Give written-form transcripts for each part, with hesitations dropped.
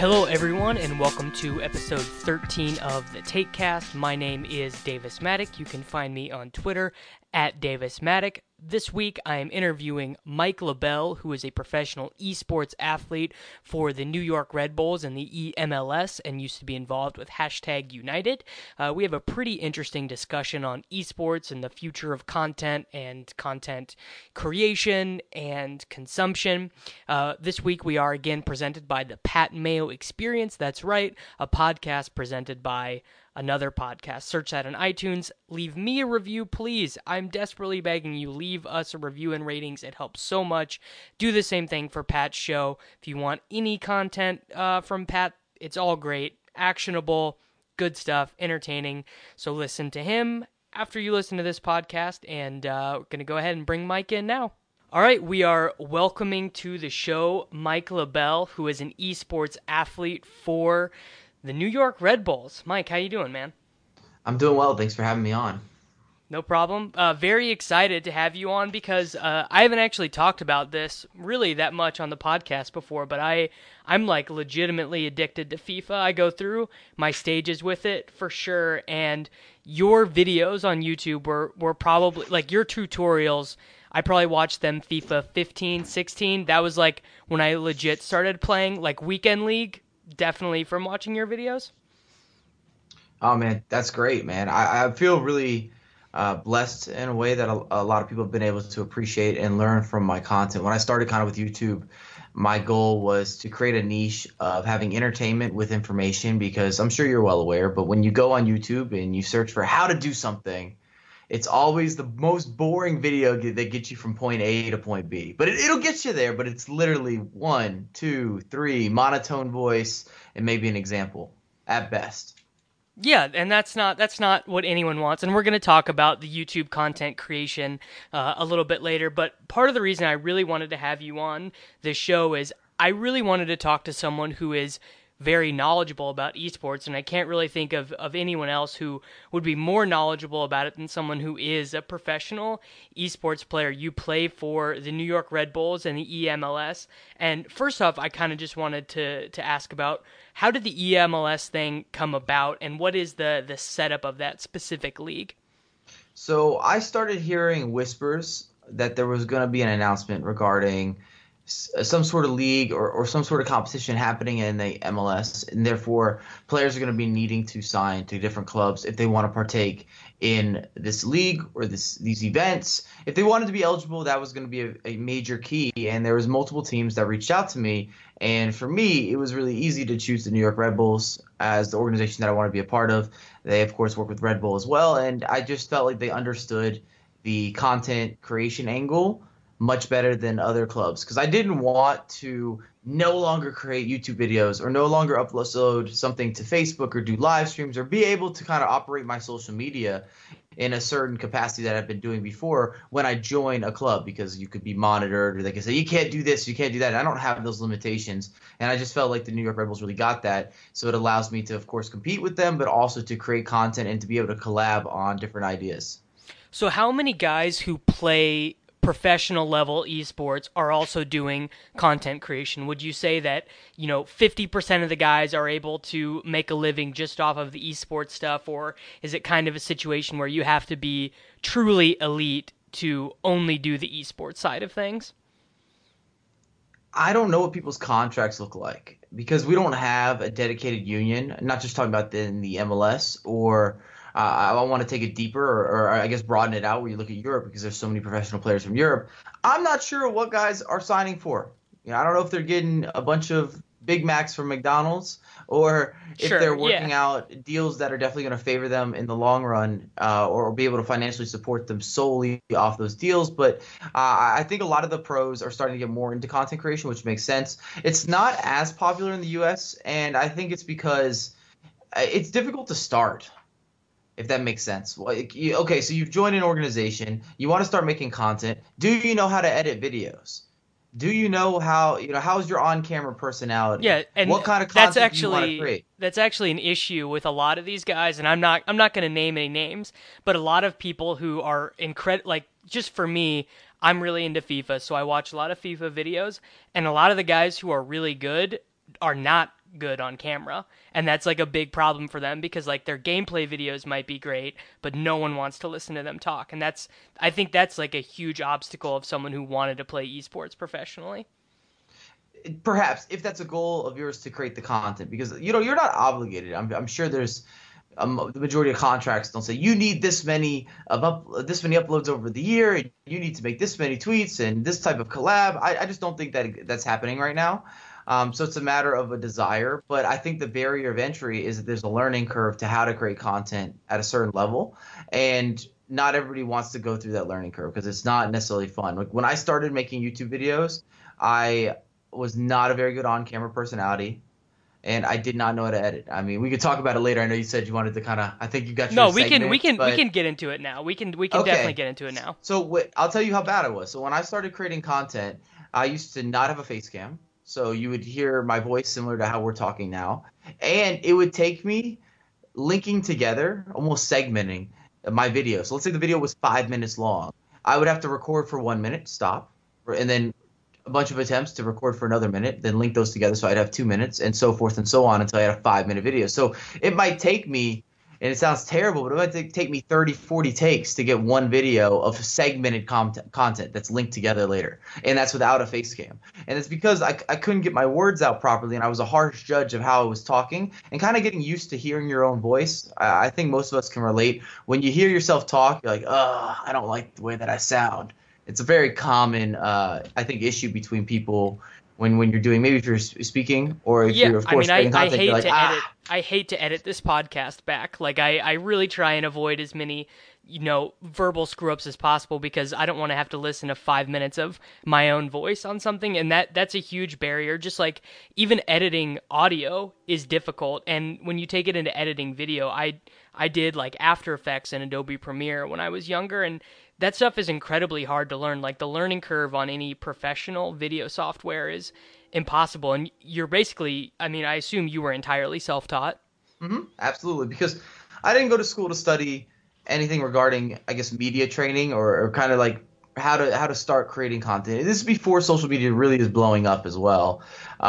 Hello everyone and welcome to episode 13 of the TakeCast. My name is Davis Maddock. You can find me on Twitter at Davis Maddock. This week I am interviewing Mike LaBelle, who is a professional esports athlete for the New York Red Bulls and the EMLS and used to be involved with #United. We have a pretty interesting discussion on esports and the future of content and content creation and consumption. This week we are again presented by the Pat Mayo Experience. That's right, a podcast presented by another podcast. Search that on iTunes. Leave me a review, please. I'm desperately begging you. Leave us a review and ratings. It helps so much. Do the same thing for Pat's show. If you want any content from Pat, it's all great, actionable, good stuff, entertaining. So listen to him after you listen to this podcast, and we're going to go ahead and bring Mike in now. All right, we are welcoming to the show Mike LaBelle, who is an esports athlete for the New York Red Bulls. Mike, how you doing, man? I'm doing well. Thanks for having me on. No problem. Very excited to have you on because I haven't actually talked about this really that much on the podcast before, but I'm like legitimately addicted to FIFA. I go through my stages with it for sure, and your videos on YouTube were probably, like your tutorials, I probably watched them FIFA 15, 16. That was like when I legit started playing like Weekend League. Definitely from watching your videos. Oh man, that's great, man. I feel really blessed in a way that a lot of people have been able to appreciate and learn from my content. When I started kind of with YouTube, my goal was to create a niche of having entertainment with information, because I'm sure you're well aware, but when you go on YouTube and you search for how to do something, it's always the most boring video that gets you from point A to point B. But it'll get you there, but it's literally 1, 2, 3, monotone voice, and maybe an example at best. Yeah, and that's not what anyone wants. And we're going to talk about the YouTube content creation a little bit later. But part of the reason I really wanted to have you on this show is I really wanted to talk to someone who is very knowledgeable about esports, and I can't really think of anyone else who would be more knowledgeable about it than someone who is a professional esports player. You play for the New York Red Bulls and the EMLS, and first off, I kind of just wanted to ask about how did the EMLS thing come about, and what is the setup of that specific league? So I started hearing whispers that there was going to be an announcement regarding some sort of league or some sort of competition happening in the MLS, and therefore players are going to be needing to sign to different clubs if they want to partake in this league or these events. If they wanted to be eligible, that was going to be a major key, and there was multiple teams that reached out to me, and for me it was really easy to choose the New York Red Bulls as the organization that I want to be a part of. They of course work with Red Bull as well, and I just felt like they understood the content creation angle much better than other clubs, because I didn't want to no longer create YouTube videos or no longer upload something to Facebook or do live streams or be able to kind of operate my social media in a certain capacity that I've been doing before when I join a club, because you could be monitored or they could say you can't do this, you can't do that. And I don't have those limitations, and I just felt like the New York Red Bulls really got that. So it allows me to, of course, compete with them, but also to create content and to be able to collab on different ideas. So how many guys who play professional level esports are also doing content creation? Would you say that, 50% of the guys are able to make a living just off of the esports stuff, or is it kind of a situation where you have to be truly elite to only do the esports side of things? I don't know what people's contracts look like, because we don't have a dedicated union. I'm not just talking about in the MLS, or I want to take it deeper, or I guess broaden it out where you look at Europe, because there's so many professional players from Europe. I'm not sure what guys are signing for. I don't know if they're getting a bunch of Big Macs from McDonald's, or if Sure, they're yeah. working out deals that are definitely going to favor them in the long run, or be able to financially support them solely off those deals. But I think a lot of the pros are starting to get more into content creation, which makes sense. It's not as popular in the U.S., and I think it's because it's difficult to start, if that makes sense. Okay, so you've joined an organization, you want to start making content. Do you know how to edit videos? Do you know how's your on-camera personality? Yeah, and What kind of that's content do you want to actually create? that's actually an issue with a lot of these guys, and I'm not going to name any names, but a lot of people who are like, just for me, I'm really into FIFA, so I watch a lot of FIFA videos, and a lot of the guys who are really good are not good on camera. And that's like a big problem for them because like their gameplay videos might be great, but no one wants to listen to them talk. And I think that's like a huge obstacle of someone who wanted to play esports professionally. Perhaps if that's a goal of yours to create the content, because you're not obligated. I'm sure there's the majority of contracts don't say you need this many uploads over the year. You need to make this many tweets and this type of collab. I just don't think that that's happening right now. So it's a matter of a desire, but I think the barrier of entry is that there's a learning curve to how to create content at a certain level, and not everybody wants to go through that learning curve because it's not necessarily fun. Like when I started making YouTube videos, I was not a very good on-camera personality, and I did not know how to edit. I mean, we could talk about it later. I know you said you wanted to kind of. I think you got your No, segment, we can get into it now. We can okay. definitely get into it now. So I'll tell you how bad I was. So when I started creating content, I used to not have a face cam. So you would hear my voice similar to how we're talking now, and it would take me linking together, almost segmenting my video. So let's say the video was 5 minutes long. I would have to record for 1 minute, stop, and then a bunch of attempts to record for another minute, then link those together so I'd have 2 minutes, and so forth and so on until I had a 5-minute video. So it might take me, and it sounds terrible, but it might take me 30, 40 takes to get one video of segmented content that's linked together later. And that's without a face cam. And it's because I couldn't get my words out properly, and I was a harsh judge of how I was talking, and kind of getting used to hearing your own voice. I think most of us can relate. When you hear yourself talk, you're like, I don't like the way that I sound. It's a very common, I think, issue between people when you're doing, maybe if you're speaking or if you're, of course, creating content, you're like, I hate to edit this podcast back. Like, I really try and avoid as many, verbal screw-ups as possible because I don't want to have to listen to 5 minutes of my own voice on something, and that's a huge barrier. Just like even editing audio is difficult, and when you take it into editing video, I did like After Effects and Adobe Premiere when I was younger, and that stuff is incredibly hard to learn. Like the learning curve on any professional video software is impossible. And you're basically, I mean, I assume you were entirely self-taught. Mm-hmm, absolutely. Because I didn't go to school to study anything regarding, I guess, media training or kind of like how to start creating content. This is before social media really is blowing up as well.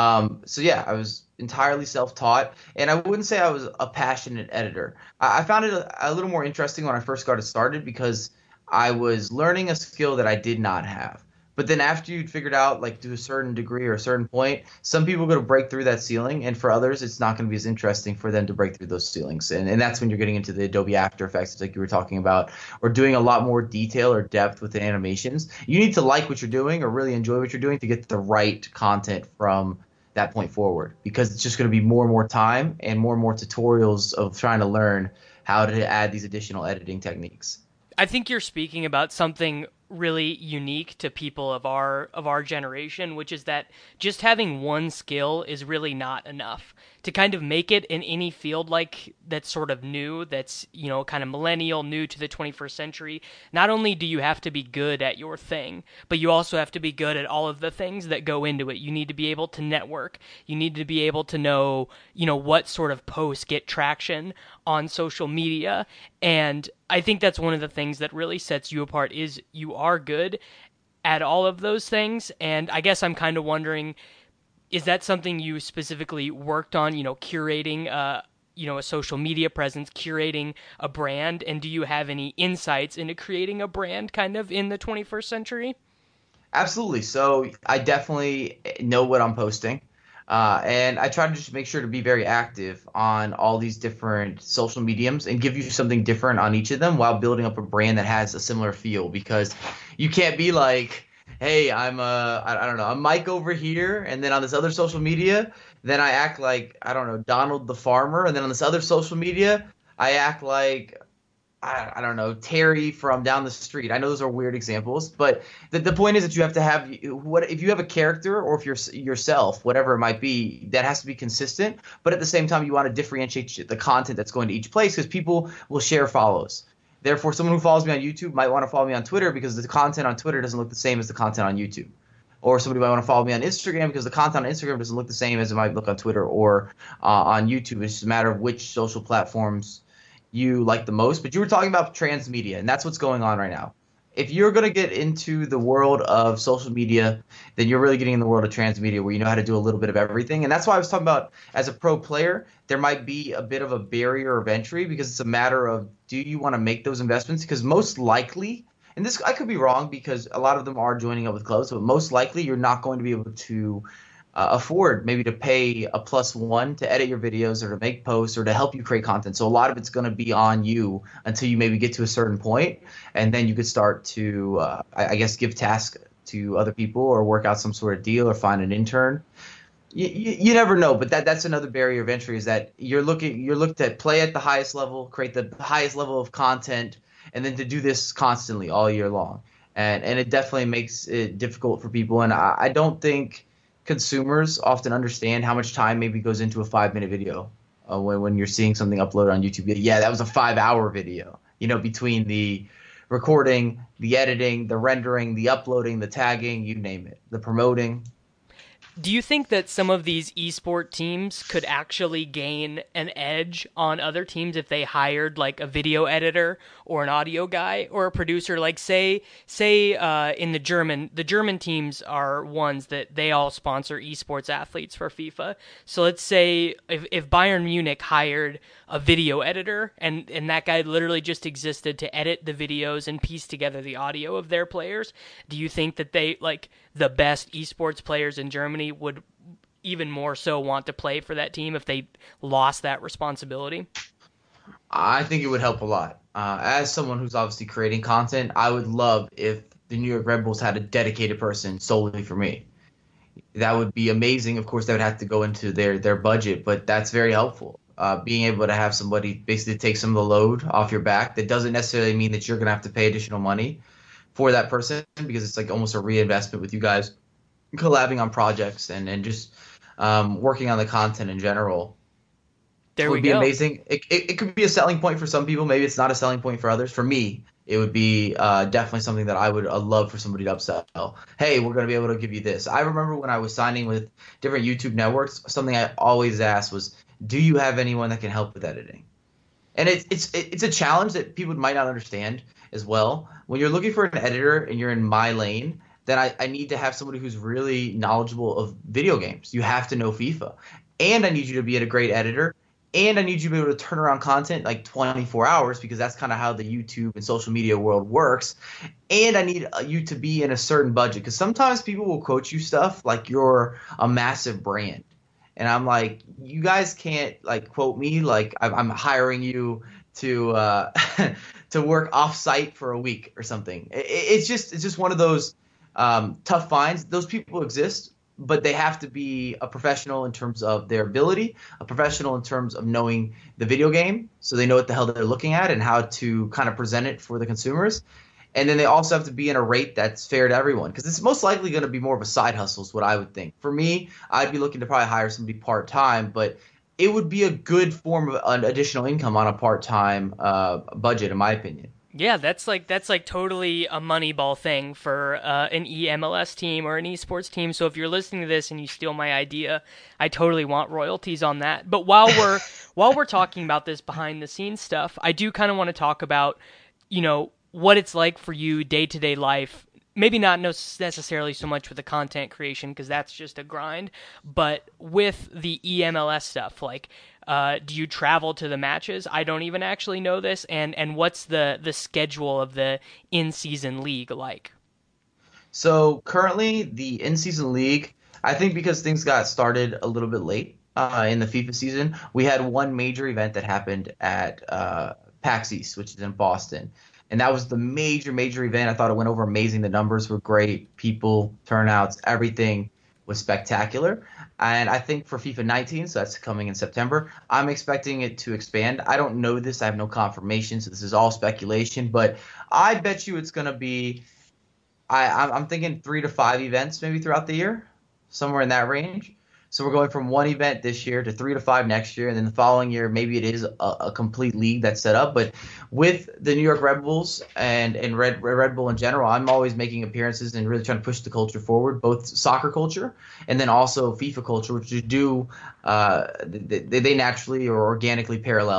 So yeah, I was entirely self-taught, and I wouldn't say I was a passionate editor. I found it a little more interesting when I first got started because I was learning a skill that I did not have. But then after you'd figured out, like to a certain degree or a certain point, some people are going to break through that ceiling, and for others, it's not going to be as interesting for them to break through those ceilings. And that's when you're getting into the Adobe After Effects, like you were talking about, or doing a lot more detail or depth within animations. You need to like what you're doing or really enjoy what you're doing to get the right content from that point forward, because it's just going to be more and more time and more tutorials of trying to learn how to add these additional editing techniques. I think you're speaking about something really unique to people of our generation, which is that just having one skill is really not enough to kind of make it in any field like that's sort of new, that's, kind of millennial, new to the 21st century. Not only do you have to be good at your thing, but you also have to be good at all of the things that go into it. You need to be able to network. You need to be able to know, what sort of posts get traction on social media. And I think that's one of the things that really sets you apart is you are good at all of those things. And I guess I'm kind of wondering, is that something you specifically worked on, curating a social media presence, curating a brand? And do you have any insights into creating a brand kind of in the 21st century? Absolutely. So I definitely know what I'm posting. And I try to just make sure to be very active on all these different social mediums and give you something different on each of them while building up a brand that has a similar feel, because you can't be like, hey, I don't know, I'm Mike over here, and then on this other social media, then I act like, I don't know, Donald the farmer, and then on this other social media, I act like, I don't know, Terry from down the street. I know those are weird examples, but the point is that you have to have if you have a character or if you're yourself, whatever it might be, that has to be consistent. But at the same time, you want to differentiate the content that's going to each place because people will share follows. Therefore, someone who follows me on YouTube might want to follow me on Twitter because the content on Twitter doesn't look the same as the content on YouTube. Or somebody might want to follow me on Instagram because the content on Instagram doesn't look the same as it might look on Twitter or on YouTube. It's just a matter of which social platforms you like the most. But you were talking about transmedia, and that's what's going on right now. if you're going to get into the world of social media, then you're really getting in the world of transmedia where you know how to do a little bit of everything. And that's why I was talking about as a pro player, there might be a bit of a barrier of entry because it's a matter of do you want to make those investments? Because most likely, and this I could be wrong because a lot of them are joining up with clubs, but most likely you're not going to be able to afford maybe to pay a +1 to edit your videos or to make posts or to help you create content. So a lot of it's going to be on you until you maybe get to a certain point, and then you could start to, I guess, give tasks to other people or work out some sort of deal or find an intern. You never know, but that's another barrier of entry is that you're looked at play at the highest level, create the highest level of content, and then to do this constantly all year long. And it definitely makes it difficult for people. And I don't think consumers often understand how much time maybe goes into a 5-minute video when you're seeing something uploaded on YouTube. Yeah, that was a 5-hour video, between the recording, the editing, the rendering, the uploading, the tagging, you name it, the promoting. Do you think that some of these esport teams could actually gain an edge on other teams if they hired like a video editor or an audio guy or a producer? Like say in the German teams are ones that they all sponsor esports athletes for FIFA. So let's say if Bayern Munich hired a video editor and that guy literally just existed to edit the videos and piece together the audio of their players, do you think that they like the best esports players in Germany would even more so want to play for that team if they lost that responsibility? I think it would help a lot. As someone who's obviously creating content, I would love if the New York Red Bulls had a dedicated person solely for me. That would be amazing. Of course, that would have to go into their budget, but that's very helpful. Being able to have somebody basically take some of the load off your back. That doesn't necessarily mean that you're going to have to pay additional money for that person because it's like almost a reinvestment with you guys collabing on projects and just working on the content in general. There we Would be go. amazing. It could be a selling point for some people. Maybe it's not a selling point for others. For me, it would be definitely something that I would love for somebody to upsell. Hey, we're going to be able to give you this. I remember when I was signing with different YouTube networks, something I always asked was, do you have anyone that can help with editing? And it's a challenge that people might not understand as well. When you're looking for an editor and you're in my lane, then I need to have somebody who's really knowledgeable of video games. You have to know FIFA. And I need you to be a great editor. And I need you to be able to turn around content like 24 hours because that's kind of how the YouTube and social media world works. And I need you to be in a certain budget because sometimes people will quote you stuff like you're a massive brand. And I'm like, you guys can't like quote me like I'm hiring you to to work off site for a week or something. It's just one of those tough finds. Those people exist, but they have to be a professional in terms of their ability, a professional in terms of knowing the video game, so they know what the hell they're looking at and how to kind of present it for the consumers. And then they also have to be in a rate that's fair to everyone because it's most likely going to be more of a side hustle is what I would think. For me, I'd be looking to probably hire somebody part-time, but it would be a good form of an additional income on a part-time budget, in my opinion. Yeah, that's like totally a Moneyball thing for an EMLS team or an esports team. So if you're listening to this and you steal my idea, I totally want royalties on that. But while we're talking about this behind the scenes stuff, I do kind of want to talk about, what it's like for you day to day life. Maybe not necessarily so much with the content creation because that's just a grind, but with the EMLS stuff, like do you travel to the matches? I don't even actually know this. And what's the schedule of the in-season league like? So currently, the in-season league, I think because things got started a little bit late in the FIFA season, we had one major event that happened at PAX East, which is in Boston. And that was the major event. I thought it went over amazing. The numbers were great. People, turnouts, everything was spectacular. And I think for FIFA 19, so that's coming in September, I'm expecting it to expand. I don't know this. I have no confirmation, so this is all speculation. But I bet you it's going to be I'm thinking 3 to 5 events maybe throughout the year, somewhere in that range. So we're going from one event this year to 3 to 5 next year, and then the following year maybe it is a complete league that's set up. But with the New York Red Bulls and Red Bull in general, I'm always making appearances and really trying to push the culture forward, both soccer culture and then also FIFA culture, which they naturally or organically parallel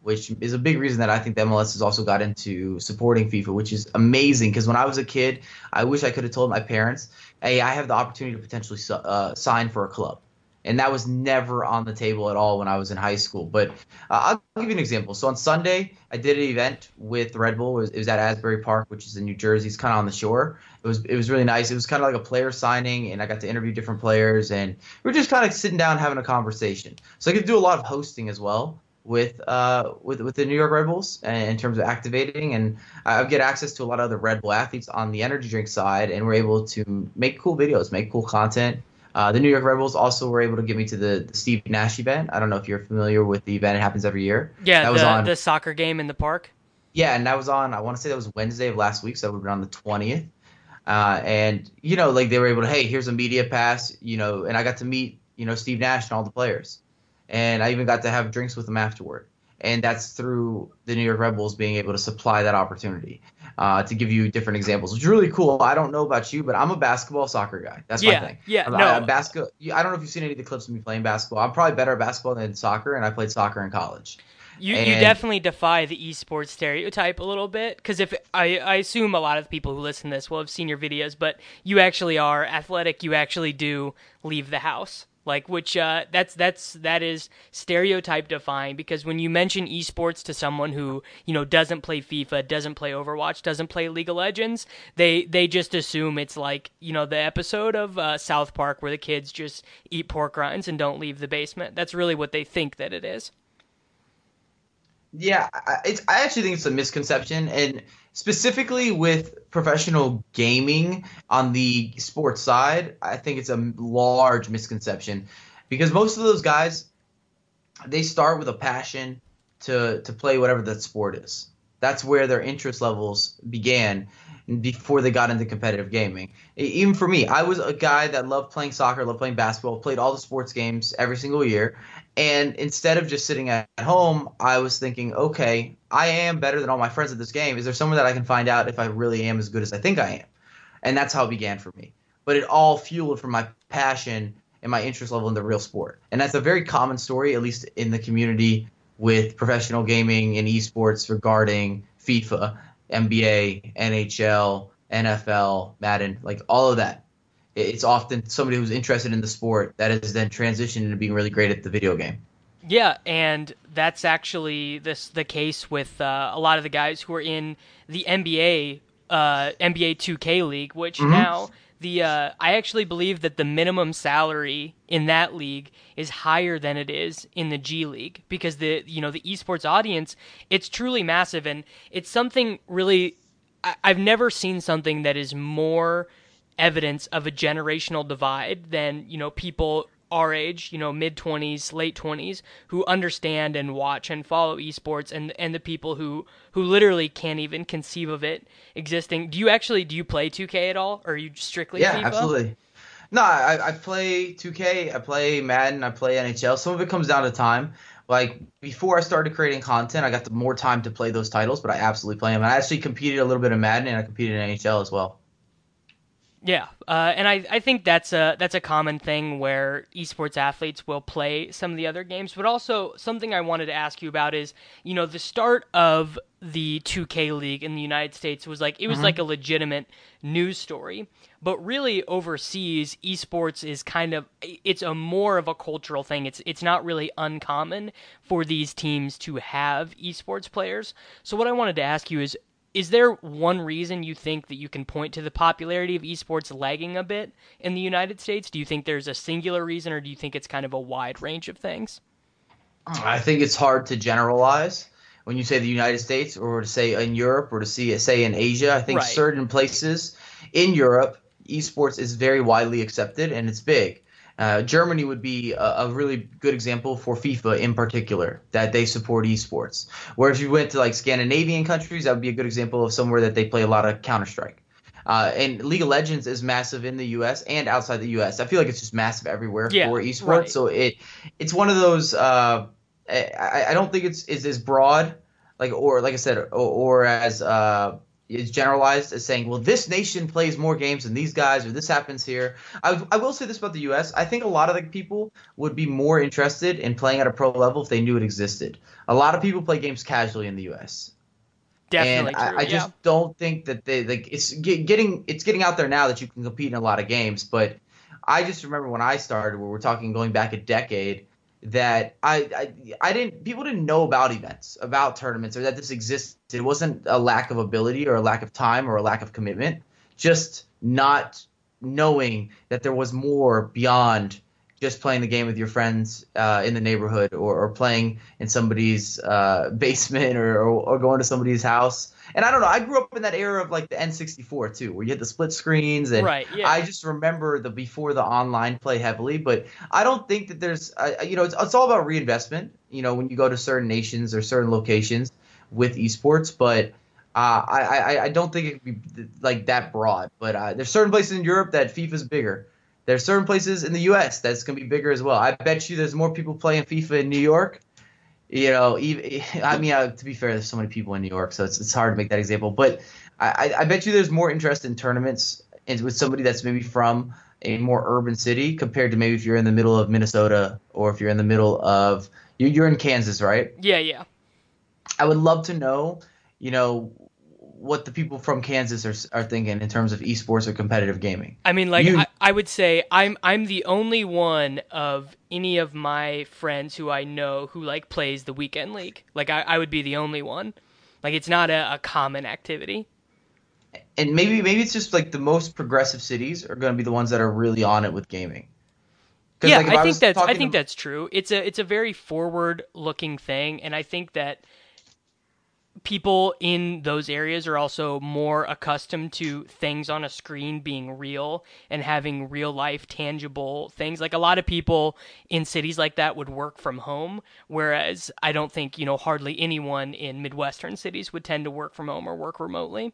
which is a big reason that I think the MLS has also got into supporting FIFA, which is amazing. Because when I was a kid, I wish I could have told my parents, "Hey, I have the opportunity to potentially sign for a club," and that was never on the table at all when I was in high school. But I'll give you an example. So on Sunday, I did an event with Red Bull. It was at Asbury Park, which is in New Jersey. It's kind of on the shore. It was really nice. It was kind of like a player signing, and I got to interview different players, and we were just kind of sitting down having a conversation. So I get to do a lot of hosting as well with the New York Red Bulls in terms of activating, and I get access to a lot of other Red Bull athletes on the energy drink side, and we're able to make cool videos, make cool content. The New York Red Bulls also were able to get me to the Steve Nash event. I don't know if you're familiar with the event. It happens every year. Yeah, That was on. the soccer game in the park. Yeah, and that was on. I want to say that was Wednesday of last week, so that would have been on the 20th. And like they were able to, hey, here's a media pass, and I got to meet Steve Nash and all the players, and I even got to have drinks with them afterward. And that's through the New York Red Bulls being able to supply that opportunity. To give you different examples, which is really cool. I don't know about you, but I'm a basketball soccer guy. That's my thing. Yeah, no. I don't know if you've seen any of the clips of me playing basketball. I'm probably better at basketball than soccer, and I played soccer in college. You definitely defy the esports stereotype a little bit, because if I assume a lot of people who listen to this will have seen your videos, but you actually are athletic. You actually do leave the house. Which that is stereotype defying, because when you mention esports to someone who doesn't play FIFA, doesn't play Overwatch, doesn't play League of Legends, they just assume it's like the episode of South Park where the kids just eat pork rinds and don't leave the basement. That's really what they think that it is. Yeah, I actually think it's a misconception, and specifically with professional gaming on the sports side, I think it's a large misconception, because most of those guys, they start with a passion to play whatever that sport is. That's where their interest levels began before they got into competitive gaming. Even for me, I was a guy that loved playing soccer, loved playing basketball, played all the sports games every single year. And instead of just sitting at home, I was thinking, okay, I am better than all my friends at this game. Is there someone that I can find out if I really am as good as I think I am? And that's how it began for me. But it all fueled from my passion and my interest level in the real sport. And that's a very common story, at least in the community with professional gaming and esports regarding FIFA, NBA, NHL, NFL, Madden, like all of that. It's often somebody who's interested in the sport that is then transitioned into being really great at the video game. Yeah, and that's actually the case with a lot of the guys who are in the NBA 2K League, which now I actually believe that the minimum salary in that league is higher than it is in the G League, because the esports audience, it's truly massive, and it's something really I've never seen something that is more evidence of a generational divide than people our age, mid-20s, late 20s, who understand and watch and follow esports, and the people who literally can't even conceive of it existing. Do you play 2K at all, or are you strictly FIFA? Yeah, absolutely. No, I play 2K, I play Madden, I play NHL. Some of it comes down to time. Like, before I started creating content, I got more time to play those titles, but I absolutely play them. And I actually competed a little bit in Madden, and I competed in NHL as well. Yeah, and I think that's a common thing where esports athletes will play some of the other games, but also something I wanted to ask you about is, the start of the 2K League in the United States was like a legitimate news story, but really overseas, esports is it's a more of a cultural thing. It's not really uncommon for these teams to have esports players. So what I wanted to ask you is there one reason you think that you can point to the popularity of esports lagging a bit in the United States? Do you think there's a singular reason, or do you think it's kind of a wide range of things? I think it's hard to generalize when you say the United States, or to say in Europe, or to say in Asia. I think certain places in Europe, esports is very widely accepted and it's big. Germany would be a really good example for FIFA in particular, that they support esports. Where if you went to like Scandinavian countries, that would be a good example of somewhere that they play a lot of Counter-Strike. And League of Legends is massive in the U.S. and outside the U.S. I feel like it's just massive everywhere for esports. Right. So it's one of those. I don't think it's as broad, like I said, or as is generalized as saying, well, this nation plays more games than these guys, or this happens here. I will say this about the U.S. I think a lot of the people would be more interested in playing at a pro level if they knew it existed. A lot of people play games casually in the U.S. And Definitely true. I Yeah. just don't think that they like getting out there now that you can compete in a lot of games. But I just remember when I started, where we're talking going back a decade, that I didn't people didn't know about events, about tournaments, or that this existed. It wasn't a lack of ability or a lack of time or a lack of commitment, just not knowing that there was more beyond just playing the game with your friends in the neighborhood, or playing in somebody's basement, or going to somebody's house. And I don't know. I grew up in that era of like the N64 too, where you had the split screens, and Right. I Yeah. just remember the before the online play heavily. But I don't think that there's, it's all about reinvestment. When you go to certain nations or certain locations with esports, but. I don't think it could be like that broad, but there's certain places in Europe that FIFA's bigger. There's certain places in the U.S. that's going to be bigger as well. I bet you there's more people playing FIFA in New York. Even, I mean, to be fair, there's so many people in New York, so it's hard to make that example. But I bet you there's more interest in tournaments and with somebody that's maybe from a more urban city compared to maybe if you're in the middle of Minnesota, or if you're in the middle of you're in Kansas, right? Yeah. Yeah. I would love to know, you know, what the people from Kansas are thinking in terms of esports or competitive gaming. I mean, like You I would say I'm the only one of any of my friends who I know who like plays the weekend league. Like I would be the only one. Like it's not a common activity. and maybe it's just like the most progressive cities are going to be the ones that are really on it with gaming. Because Yeah, like if I was I talking think to that's true. It's a very forward looking thing, and I think that people in those areas are also more accustomed to things on a screen being real and having real life tangible things. Like a lot of people in cities like that would work from home, whereas I don't think, hardly anyone in Midwestern cities would tend to work from home or work remotely.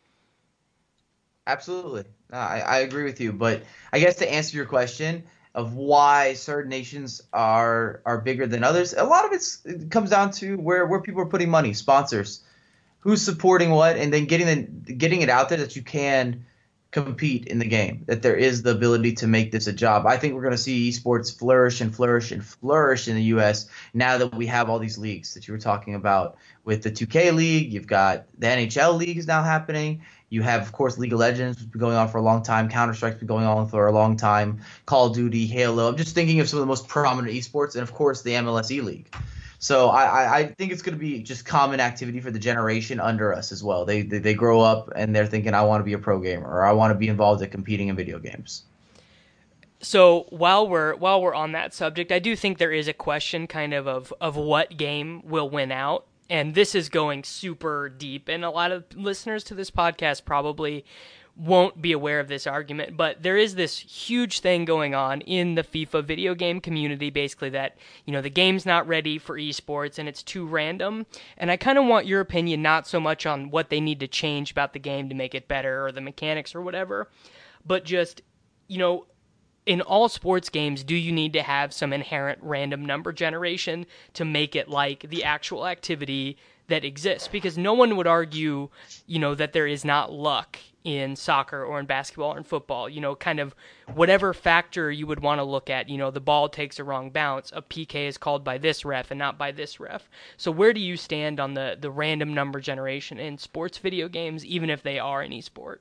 absolutely, I agree with you, but I guess to answer your question of why certain nations are bigger than others, a lot of it comes down to where people are putting money, sponsors, who's supporting what, and then getting it out there that you can compete in the game, that there is the ability to make this a job. I think we're going to see esports flourish and flourish and flourish in the U.S. now that we have all these leagues that you were talking about with the 2K League. You've got the NHL League is now happening. You have, of course, League of Legends, which has been going on for a long time. Counter-Strike's been going on for a long time. Call of Duty, Halo. I'm just thinking of some of the most prominent esports, and of course, the MLSE League. So I think it's going to be just common activity for the generation under us as well. They grow up and they're thinking, I want to be a pro gamer, or I want to be involved in competing in video games. So while we're on that subject, I do think there is a question kind of what game will win out. And this is going super deep, and a lot of listeners to this podcast probably won't be aware of this argument, but there is this huge thing going on in the FIFA video game community, basically that, the game's not ready for esports and it's too random. And I kind of want your opinion, not so much on what they need to change about the game to make it better or the mechanics or whatever, but just, you know, in all sports games, do you need to have some inherent random number generation to make it like the actual activity that exists? Because no one would argue, that there is not luck in soccer or in basketball or in football. Kind of whatever factor you would want to look at, the ball takes a wrong bounce, a PK is called by this ref and not by this ref. So where do you stand on the random number generation in sports video games, even if they are an esport?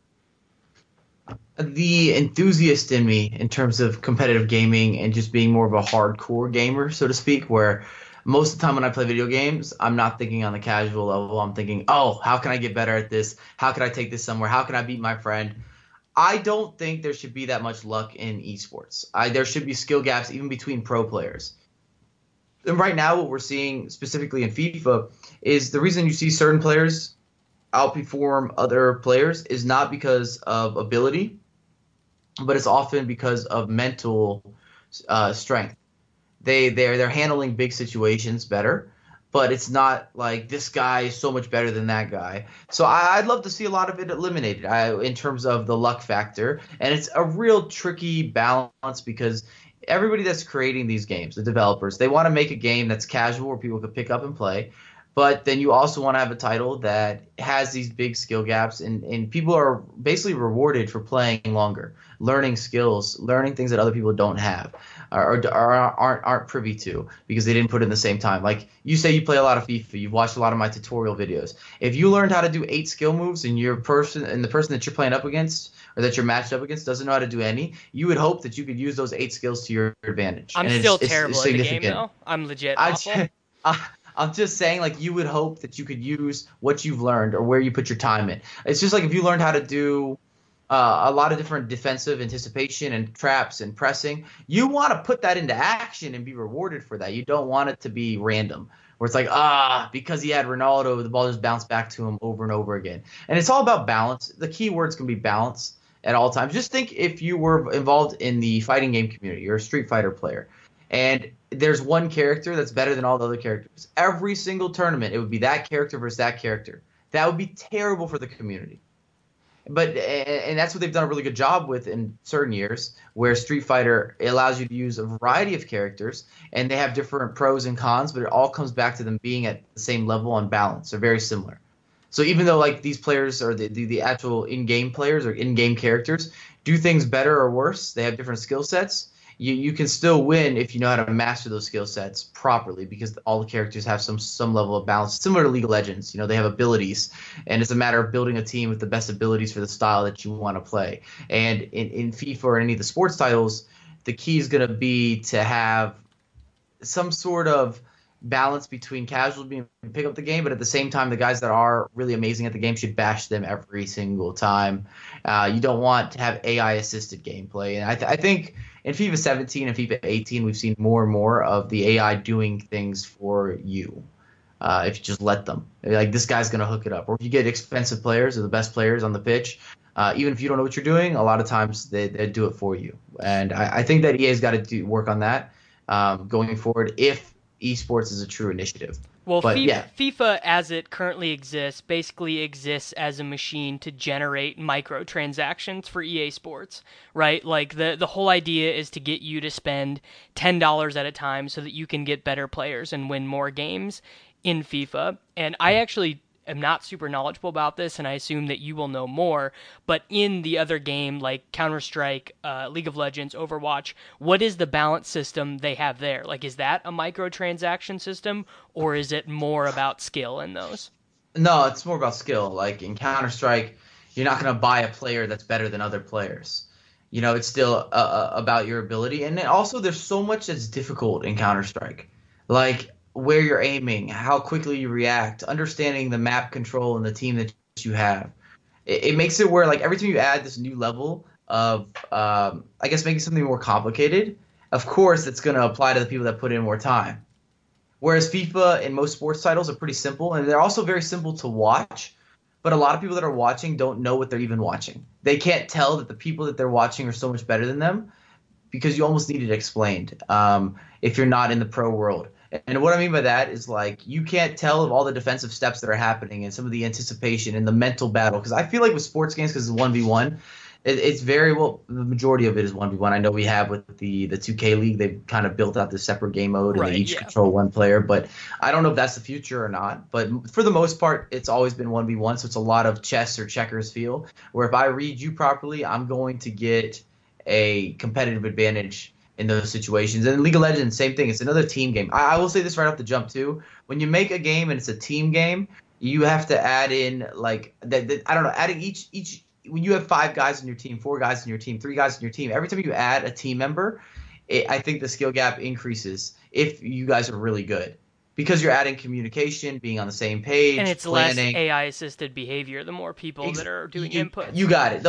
The enthusiast in me, in terms of competitive gaming and just being more of a hardcore gamer, so to speak, where most of the time when I play video games, I'm not thinking on the casual level. I'm thinking, oh, how can I get better at this? How can I take this somewhere? How can I beat my friend? I don't think there should be that much luck in esports. There should be skill gaps even between pro players. And right now, what we're seeing specifically in FIFA is the reason you see certain players outperform other players is not because of ability, but it's often because of mental strength. They're handling big situations better, but it's not like this guy is so much better than that guy. So I'd love to see a lot of it eliminated in terms of the luck factor, and it's a real tricky balance because everybody that's creating these games, the developers, they want to make a game that's casual where people could pick up and play. But then you also want to have a title that has these big skill gaps, and people are basically rewarded for playing longer, learning skills, learning things that other people don't have or aren't privy to because they didn't put in the same time. Like you say, you play a lot of FIFA, you've watched a lot of my tutorial videos. If you learned how to do 8 skill moves and the person that you're playing up against or that you're matched up against doesn't know how to do any, you would hope that you could use those 8 skills to your advantage. I'm And still it's terrible at the game, significant. though. I'm legit I, awful. I'm just saying, like, you would hope that you could use what you've learned or where you put your time in. It's just like if you learned how to do a lot of different defensive anticipation and traps and pressing, you want to put that into action and be rewarded for that. You don't want it to be random, where it's like, because he had Ronaldo, the ball just bounced back to him over and over again. And it's all about balance. The key words can be balance at all times. Just think if you were involved in the fighting game community, you're a Street Fighter player, and there's one character that's better than all the other characters. Every single tournament, it would be that character versus that character. That would be terrible for the community. And that's what they've done a really good job with in certain years, where Street Fighter allows you to use a variety of characters, and they have different pros and cons, but it all comes back to them being at the same level on balance. They're very similar. So even though like these players or the actual in-game players or in-game characters do things better or worse, they have different skill sets. You can still win if you know how to master those skill sets properly because all the characters have some level of balance, similar to League of Legends. You know, they have abilities, and it's a matter of building a team with the best abilities for the style that you want to play. And in FIFA or any of the sports titles, the key is going to be to have some sort of balance between casual being pick up the game, but at the same time, the guys that are really amazing at the game should bash them every single time. You don't want to have AI assisted gameplay, and I think in FIFA 17 and FIFA 18, we've seen more and more of the AI doing things for you. If you just let them, like this guy's gonna hook it up, or if you get expensive players or the best players on the pitch, even if you don't know what you're doing, a lot of times they do it for you. And I think that EA's got to work on that going forward if esports is a true initiative. Well, But yeah, FIFA, as it currently exists, basically exists as a machine to generate microtransactions for EA Sports, right? Like the whole idea is to get you to spend $10 at a time so that you can get better players and win more games in FIFA. And I actually am not super knowledgeable about this, and I assume that you will know more. But in the other game, like Counter-Strike, League of Legends, Overwatch, what is the balance system they have there? Like, is that a microtransaction system, or is it more about skill in those? no, it's more about skill. Like in Counter Strike, you're not gonna buy a player that's better than other players. You know, it's still about your ability, and then also there's so much that's difficult in Counter Strike, like where you're aiming, how quickly you react, understanding the map control and the team that you have. It makes it where like every time you add this new level of, I guess making something more complicated, of course it's gonna apply to the people that put in more time. Whereas FIFA and most sports titles are pretty simple, and they're also very simple to watch. But a lot of people that are watching don't know what they're even watching. They can't tell that the people that they're watching are so much better than them because you almost need it explained if you're not in the pro world. And what I mean by that is like you can't tell of all the defensive steps that are happening and some of the anticipation and the mental battle. Because I feel like with sports games, because it's 1v1, it's very well. The majority of it is 1v1. I know we have with the 2K League, they've kind of built out this separate game mode and Right, they each yeah. control one player. But I don't know if that's the future or not. But for the most part, it's always been 1v1. So it's a lot of chess or checkers feel. Where if I read you properly, I'm going to get a competitive advantage in those situations. And in League of Legends, same thing. It's another team game. I will say this right off the jump too. When you make a game and it's a team game, you have to add in like that. I don't know. Adding each when you have 5 guys in your team, 4 guys in your team, 3 guys in your team. Every time you add a team member, I think the skill gap increases if you guys are really good because you're adding communication, being on the same page, And it's planning. less AI assisted behavior the more people that are doing inputs. You got it.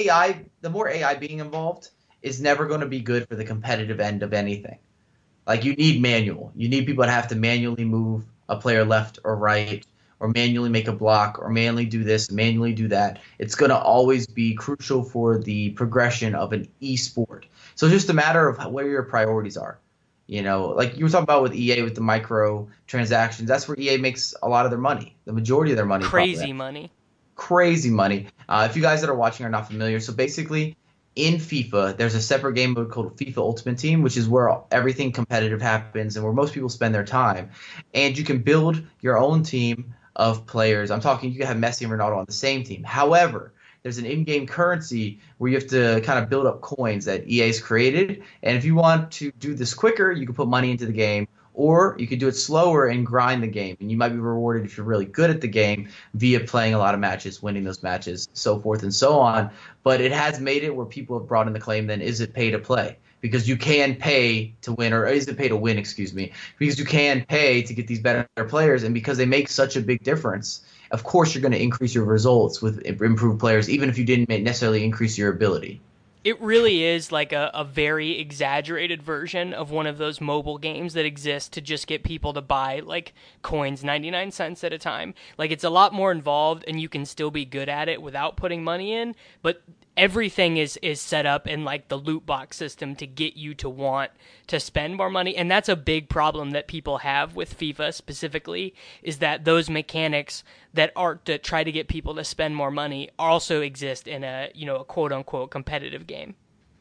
The more AI being involved is never going to be good for the competitive end of anything. Like you need manual. You need people that have to manually move a player left or right, or manually make a block, or manually do this, manually do that. It's going to always be crucial for the progression of an esport. So it's just a matter of where your priorities are. You know, like you were talking about with EA with the micro transactions. That's where EA makes a lot of their money. The majority of their money. Crazy money. Crazy money. If you guys that are watching are not familiar, so basically in FIFA, there's a separate game mode called FIFA Ultimate Team, which is where everything competitive happens and where most people spend their time. And you can build your own team of players. I'm talking, you can have Messi and Ronaldo on the same team. However, there's an in-game currency where you have to kind of build up coins that EA's created. And if you want to do this quicker, you can put money into the game, or you could do it slower and grind the game. And you might be rewarded if you're really good at the game via playing a lot of matches, winning those matches, so forth and so on. But it has made it where people have brought in the claim, then, is it pay to play? Because you can pay to win, or is it pay to win, excuse me, because you can pay to get these better players. And because they make such a big difference, of course you're going to increase your results with improved players, even if you didn't necessarily increase your ability. It really is like a very exaggerated version of one of those mobile games that exist to just get people to buy like coins 99 cents at a time. Like it's a lot more involved and you can still be good at it without putting money in, but everything is set up in like the loot box system to get you to want to spend more money. And that's a big problem that people have with FIFA specifically, is that those mechanics that try to get people to spend more money also exist in a quote unquote competitive game.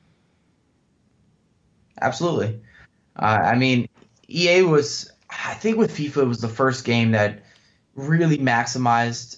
Absolutely. I mean, EA was, I think with FIFA, it was the first game that really maximized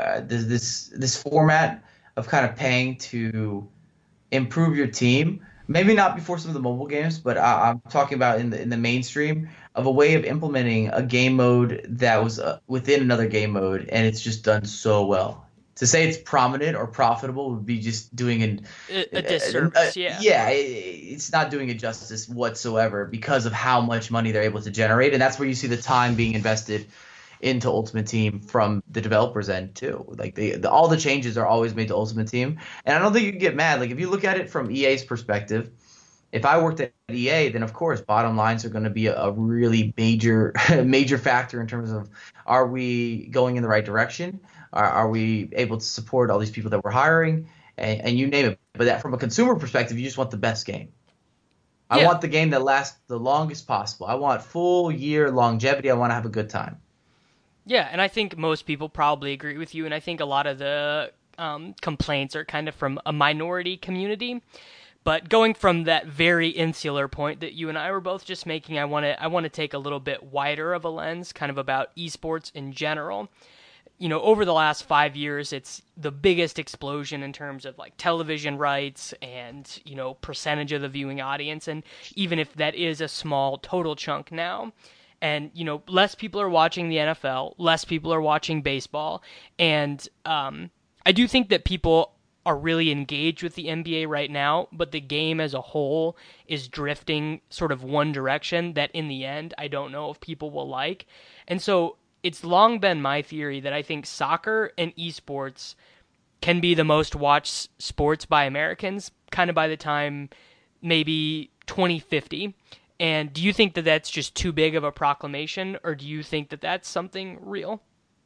this format of kind of paying to improve your team. Maybe not before some of the mobile games, but I'm talking about in the mainstream of a way of implementing a game mode that was within another game mode, and it's just done so well. To say it's prominent or profitable would be just doing A disservice, yeah. yeah, it's not doing it justice whatsoever because of how much money they're able to generate, and that's where you see the time being invested into Ultimate Team from the developers end too. Like all the changes are always made to Ultimate Team, and I don't think you can get mad. Like if you look at it from EA's perspective, if I worked at EA, then of course bottom lines are going to be a really major major factor in terms of, are we going in the right direction? Are we able to support all these people that we're hiring? And you name it. But that from a consumer perspective, you just want the best game. I Yeah. want the game that lasts the longest possible. I want full year longevity. I want to have a good time. Yeah, and I think most people probably agree with you, and I think a lot of the complaints are kind of from a minority community. But going from that very insular point that you and I were both just making, I want to take a little bit wider of a lens, kind of about esports in general. Over the last 5 years, it's the biggest explosion in terms of like television rights and, percentage of the viewing audience. And even if that is a small total chunk now, and, less people are watching the NFL, less people are watching baseball. And I do think that people are really engaged with the NBA right now, but the game as a whole is drifting sort of one direction that in the end, I don't know if people will like. And so it's long been my theory that I think soccer and esports can be the most watched sports by Americans kind of by the time maybe 2050. And do you think that that's just too big of a proclamation, or do you think that that's something real?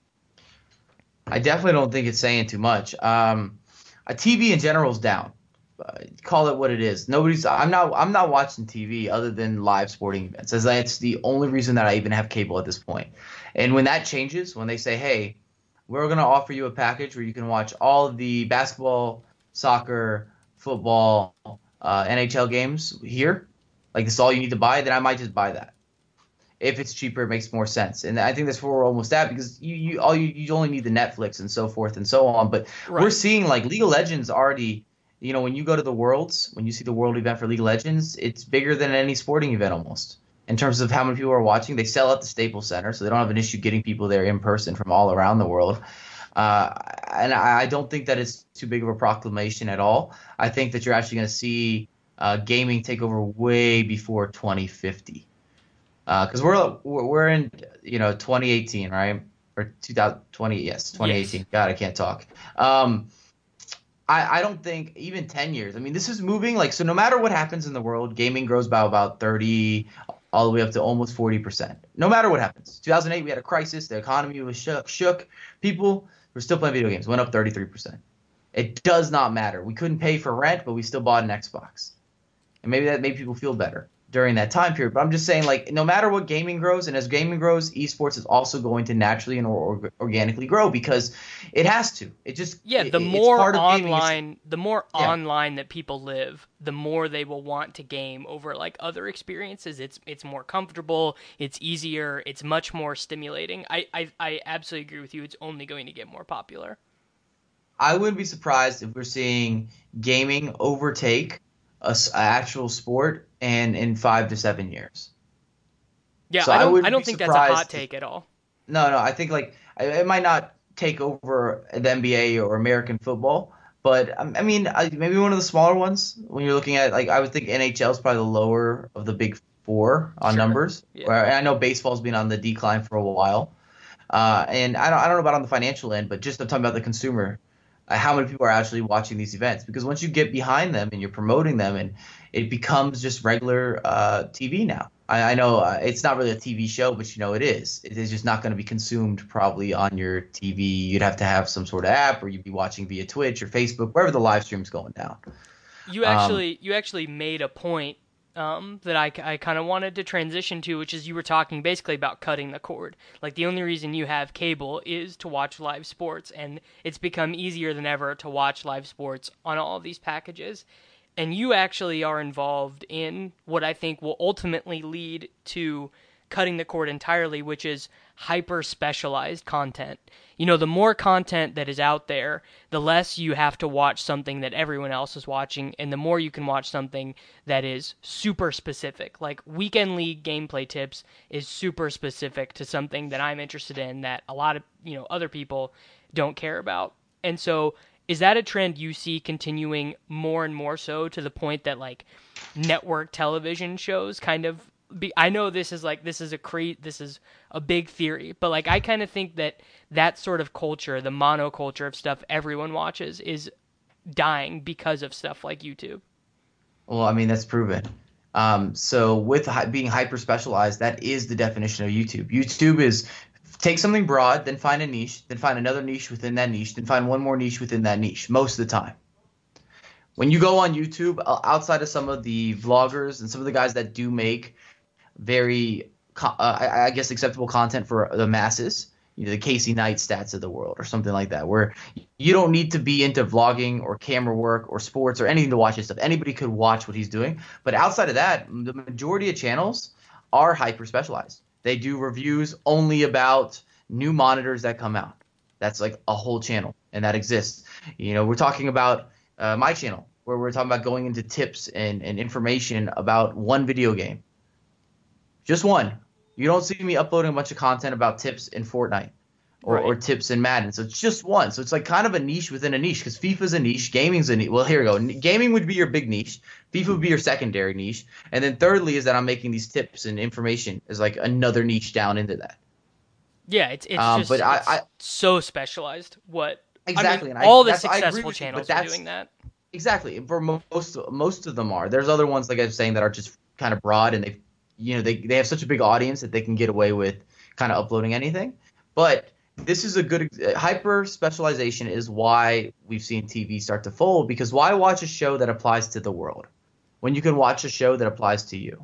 I definitely don't think it's saying too much. A TV in general is down. Call it what it is. Nobody's. I'm not watching TV other than live sporting events, as that's the only reason that I even have cable at this point. And when that changes, when they say, "Hey, we're going to offer you a package where you can watch all of the basketball, soccer, football, NHL games here, like this is all you need to buy," then I might just buy that. If it's cheaper, it makes more sense. And I think that's where we're almost at, because you only need the Netflix and so forth and so on. But we're Right. seeing like League of Legends already. When you go to the Worlds, when you see the World event for League of Legends, it's bigger than any sporting event almost in terms of how many people are watching. They sell at the Staples Center, so they don't have an issue getting people there in person from all around the world. Uh, and I don't think that it's too big of a proclamation at all. I think that you're actually going to see gaming take over way before 2050. Because we're in 2018, right? Or 2020, yes, Yes. 2018. God, I can't talk. I don't think even 10 years. I mean, this is moving like, so no matter what happens in the world, gaming grows by about 30 all the way up to almost 40%. No matter what happens. 2008, we had a crisis. The economy was shook. People were still playing video games. Went up 33%. It does not matter. We couldn't pay for rent, but we still bought an Xbox. And maybe that made people feel better during that time period. But I'm just saying, like, no matter what gaming grows, and as gaming grows, esports is also going to naturally and organically grow because it has to. It just Yeah, it's part of gaming. the more Yeah. online that people live, the more they will want to game over like other experiences. It's more comfortable, it's easier, it's much more stimulating. I absolutely agree with you. It's only going to get more popular. I wouldn't be surprised if we're seeing gaming overtake a actual sport and in 5 to 7 years. Yeah, So I I wouldn't be don't think that's a hot surprised. take at all. No, I think like it might not take over the NBA or American football, but I mean maybe one of the smaller ones. When you're looking at like I would think NHL is probably the lower of the big four on Sure. numbers. Yeah. Where I know baseball's been on the decline for a while, and I don't know about on the financial end, but just I'm talking about the consumer. How many people are actually watching these events? Because once you get behind them and you're promoting them, and it becomes just regular TV now. I know it's not really a TV show, but you know it is. It is just not going to be consumed probably on your TV. You'd have to have some sort of app, or you'd be watching via Twitch or Facebook, wherever the live stream's going down. You actually made a point that I kind of wanted to transition to, which is you were talking basically about cutting the cord. Like the only reason you have cable is to watch live sports, and it's become easier than ever to watch live sports on all of these packages. And you actually are involved in what I think will ultimately lead to cutting the cord entirely, which is hyper specialized content. You know, the more content that is out there, the less you have to watch something that everyone else is watching, and the more you can watch something that is super specific. Like Weekend League gameplay tips is super specific to something that I'm interested in that a lot of, other people don't care about. And so is that a trend you see continuing more and more so to the point that like network television shows kind of I know this is a big theory, but like I kind of think that sort of culture, the monoculture of stuff everyone watches, is dying because of stuff like YouTube. Well, I mean that's proven. So with being hyper specialized, that is the definition of YouTube. YouTube is take something broad, then find a niche, then find another niche within that niche, then find one more niche within that niche. Most of the time, when you go on YouTube, outside of some of the vloggers and some of the guys that do make very, I guess, acceptable content for the masses, the Casey Neistats of the world or something like that, where you don't need to be into vlogging or camera work or sports or anything to watch this stuff. Anybody could watch what he's doing. But outside of that, the majority of channels are hyper specialized. They do reviews only about new monitors that come out. That's like a whole channel, and that exists. We're talking about my channel, where we're talking about going into tips and information about one video game. Just one. You don't see me uploading a bunch of content about tips in Fortnite or tips in Madden. So it's just one. So it's like kind of a niche within a niche, because FIFA's a niche, gaming's a niche. Well, here we go. Gaming would be your big niche. FIFA would be your secondary niche. And then thirdly is that I'm making these tips and information as like another niche down into that. Yeah, it's just but it's so specialized. Exactly. I mean, all the successful channels are doing that. Exactly. For most of them are. There's other ones, like I was saying, that are just kind of broad, and they have such a big audience that they can get away with kind of uploading anything. But this is a good hyper specialization is why we've seen TV start to fold, because why watch a show that applies to the world when you can watch a show that applies to you?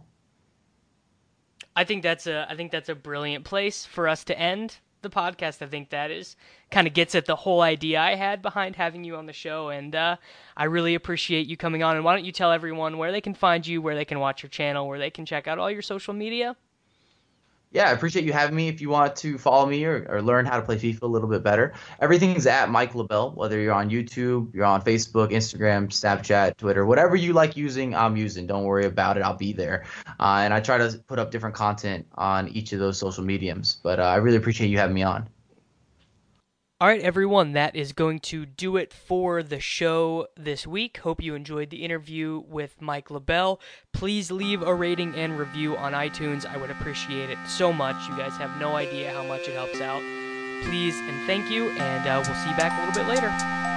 I think that's a brilliant place for us to end the podcast. I think that is kind of gets at the whole idea I had behind having you on the show, and I really appreciate you coming on. And why don't you tell everyone where they can find you, where they can watch your channel, where they can check out all your social media? Yeah, I appreciate you having me. If you want to follow me or learn how to play FIFA a little bit better, everything's at Mike LaBelle, whether you're on YouTube, you're on Facebook, Instagram, Snapchat, Twitter, whatever you like using, I'm using. Don't worry about it. I'll be there. And I try to put up different content on each of those social mediums. But I really appreciate you having me on. All right, everyone, that is going to do it for the show this week. Hope you enjoyed the interview with Mike LaBelle. Please leave a rating and review on iTunes. I would appreciate it so much. You guys have no idea how much it helps out. Please and thank you, and we'll see you back a little bit later.